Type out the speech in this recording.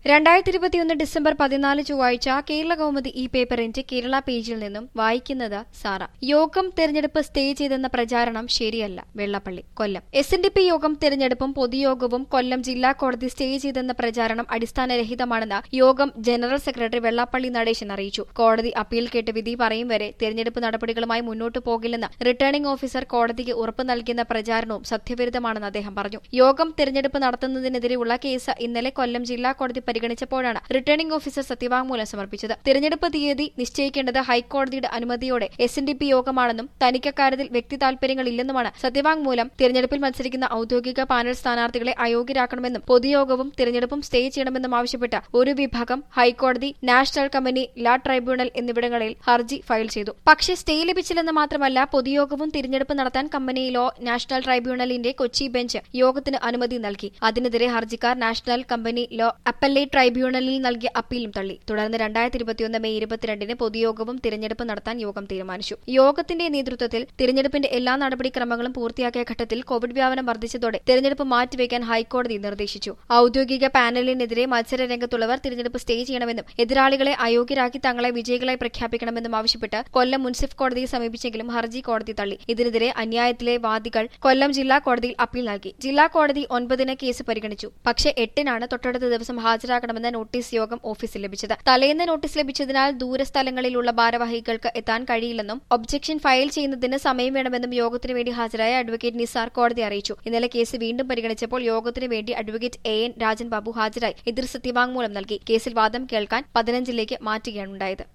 2021 December 14 ചൊവ്വാഴ്ച കേരള കൗമുദി ഈ പേപ്പറിന്റെ കേരള പേജിൽ നിന്നും വായിക്കുന്നത് സാറ. യോഗം തെരഞ്ഞെടുപ്പ് സ്റ്റേ ചെയ്തെന്ന പ്രചാരണം ശരിയല്ല. വെള്ളാപ്പള്ളി, കൊല്ലം. SNDP യോഗം തെരഞ്ഞെടുപ്പും പൊതുയോഗവും കൊല്ലം ജില്ലാ കോടതി സ്റ്റേ ചെയ്തെന്ന പ്രചാരണം അടിസ്ഥാനരഹിതമാണെന്ന് യോഗം ജനറൽ സെക്രട്ടറി വെള്ളാപ്പള്ളി നടേശൻ അറിയിച്ചു. കോടതി അപ്പീൽ കേട്ട് വിധി പറയും വരെ തെരഞ്ഞെടുപ്പ് നടപടികളുമായി മുന്നോട്ടു പോകില്ലെന്ന് റിട്ടേണിംഗ് ഓഫീസർ കോടതിക്ക് ഉറപ്പ് നൽകിയെന്ന പ്രചാരണവും സത്യവിരുദ്ധമാണെന്ന് അദ്ദേഹം പറഞ്ഞു. യോഗം തെരഞ്ഞെടുപ്പ് നടത്തുന്നതിനെതിരെയുള്ള കേസ് ഇന്നലെ കൊല്ലം ജില്ലാ കോടതി പരിഗണിച്ചപ്പോഴാണ് റിട്ടേണിംഗ് ഓഫീസർ സത്യവാങ്മൂലം സമർപ്പിച്ചത്. തിരഞ്ഞെടുപ്പ് തീയതി നിശ്ചയിക്കേണ്ടത് ഹൈക്കോടതിയുടെ അനുമതിയോടെ SNDP യോഗമാണെന്നും തനിക്ക് അക്കാര്യത്തിൽ വ്യക്തി താൽപര്യങ്ങളില്ലെന്നുമാണ് സത്യവാങ്മൂലം. തിരഞ്ഞെടുപ്പിൽ മത്സരിക്കുന്ന ഔദ്യോഗിക പാനൽ സ്ഥാനാർത്ഥികളെ അയോഗ്യരാക്കണമെന്നും പൊതുയോഗവും തിരഞ്ഞെടുപ്പും സ്റ്റേ ചെയ്യണമെന്നും ആവശ്യപ്പെട്ട് ഒരു വിഭാഗം ഹൈക്കോടതി, നാഷണൽ കമ്പനി ലാ ട്രൈബ്യൂണൽ എന്നിവിടങ്ങളിൽ ഹർജി ഫയൽ ചെയ്തു. പക്ഷേ സ്റ്റേ ലഭിച്ചില്ലെന്ന് മാത്രമല്ല, പൊതുയോഗവും തിരഞ്ഞെടുപ്പ് നടത്താൻ കമ്പനി ലോ നാഷണൽ ട്രൈബ്യൂണലിന്റെ കൊച്ചി ബെഞ്ച് യോഗത്തിന് അനുമതി നൽകി. അതിനെതിരെ ഹർജിക്കാർ നാഷണൽ കമ്പനി ലോ അപ്പലേറ്റ് ട്രൈബ്യൂണലിൽ നൽകിയ അപ്പീലും തള്ളി. തുടർന്ന് 2021 മെയ് 22 പൊതുയോഗവും തിരഞ്ഞെടുപ്പ് നടത്താൻ യോഗം തീരുമാനിച്ചു. യോഗത്തിന്റെ നേതൃത്വത്തിൽ തിരഞ്ഞെടുപ്പിന്റെ എല്ലാ നടപടിക്രമങ്ങളും പൂർത്തിയാക്കിയ ഘട്ടത്തിൽ കോവിഡ് വ്യാപനം വർദ്ധിച്ചതോടെ തിരഞ്ഞെടുപ്പ് മാറ്റിവെക്കാൻ ഹൈക്കോടതി നിർദ്ദേശിച്ചു. ഔദ്യോഗിക പാനലിനെതിരെ മത്സര രംഗത്തുള്ളവർ തിരഞ്ഞെടുപ്പ് സ്റ്റേ ചെയ്യണമെന്നും എതിരാളികളെ അയോഗ്യരാക്കി തങ്ങളെ വിജയികളായി പ്രഖ്യാപിക്കണമെന്നും ആവശ്യപ്പെട്ട് കൊല്ലം മുൻസിഫ് കോടതിയെ സമീപിച്ചെങ്കിലും ഹർജി കോടതി തള്ളി. ഇതിനെതിരെ അന്യായത്തിലെ വാദികൾ കൊല്ലം ജില്ലാ കോടതിയിൽ അപ്പീൽ നൽകി. ജില്ലാ കോടതി 9-ന് കേസ് പരിഗണിച്ചു. പക്ഷേ 8-നാണ് തൊട്ടടുത്ത ദിവസം ഹാജരാകണമെന്ന നോട്ടീസ് യോഗം ഓഫീസിൽ ലഭിച്ചത്. തലേന്ന് നോട്ടീസ് ലഭിച്ചതിനാൽ ദൂരസ്ഥലങ്ങളിലുള്ള ഭാരവാഹികൾക്ക് എത്താൻ കഴിയില്ലെന്നും ഒബ്ജക്ഷൻ ഫയൽ ചെയ്യുന്നതിന് സമയം വേണമെന്നും യോഗത്തിനു വേണ്ടി ഹാജരായ അഡ്വക്കേറ്റ് നിസാർ കോടതി അറിയിച്ചു. ഇന്നലെ കേസ് വീണ്ടും പരിഗണിച്ചപ്പോൾ യോഗത്തിനു വേണ്ടി അഡ്വക്കേറ്റ് AN രാജൻ ബാബു ഹാജരായി എതിർ സത്യവാങ്മൂലം നൽകി. കേസിൽ വാദം കേൾക്കാൻ 15-ലേക്ക് മാറ്റുകയാണുണ്ടായത്.